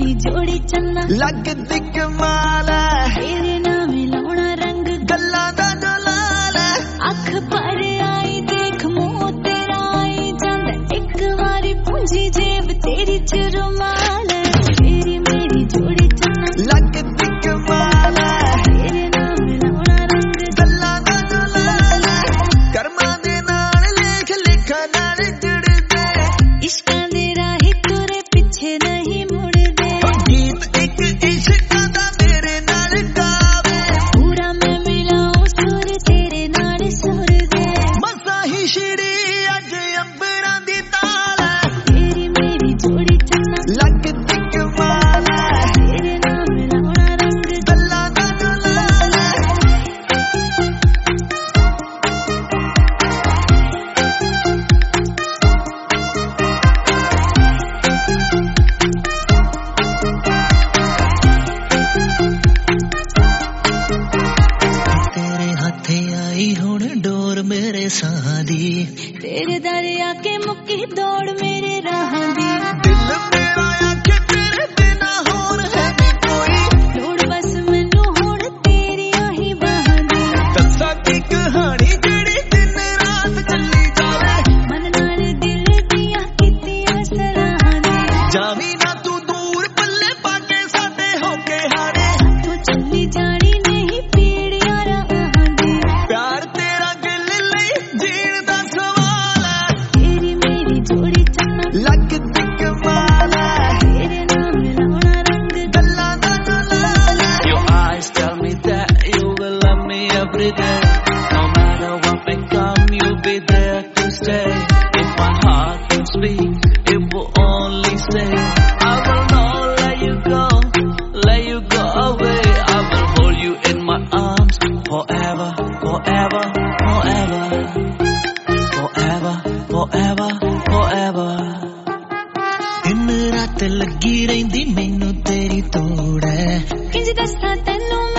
मेरी जोड़ी चन्ना लगदी कमाल तेरे नाम लाउणा रंग गल्लां दा जलाल अख पर आई देख मुंह तेरा आई जांदा एक वारी पूंजी जेब तेरी च रुमाल तेरी मेरी जोड़ी चन्ना लगदी कमाल तेरे नाम लाउणा रंग गल्लां दा जलाल कर्मां दे नाल लेख लिखा नाल जुड़दे इश्कां दे राही तुरे पिछे नहीं मुड़दे गीत एक इश्कां दा मेरे नाल गावे पूरा मैं मिलाऊं सुर तेरे नाल सुर दे मसा ही छिड़ी अज अंबरां दी ताल तेरी मेरी जोड़ी चन्ना लगदी कमाल तेरे नाम लाउणा रंग गल्लां दा जलाल तेरे हथे आई हुण डोर मेरे साह दी तेरे दर आके मुक्की दौड़ मेरे राह दी दिल मेरा आखे तेरे बिना होर है नी कोई लोड़ बस मैनू हुण तेरी आही बाह दी दस्सां दी कहानी जेड़ी दिन रात चली जावे मन नाल दिल दियां कीतियां सराहने जावी ना तू दूर पल्ले पाके साडे होके हारे तू चली जानी नहीं पीड़ियां राह दी प्यार तेरा गिल लई जीण दा सवाल तेरी मेरी जोड़ी चन्ना लगदी कमाल तेरे नाम लाउणा रंग गल्लां दा जलाल Your eyes tell me that you will love me every day. No matter what become, you'll be there to stay. If my heart can speak, it will only say, I will not let you go away. I will hold you in my arms forever, forever, forever, forever, forever, forever. दिन रात लगी रहिंदी मैनू तेरी तोड़ है किंज दस्सां तैनू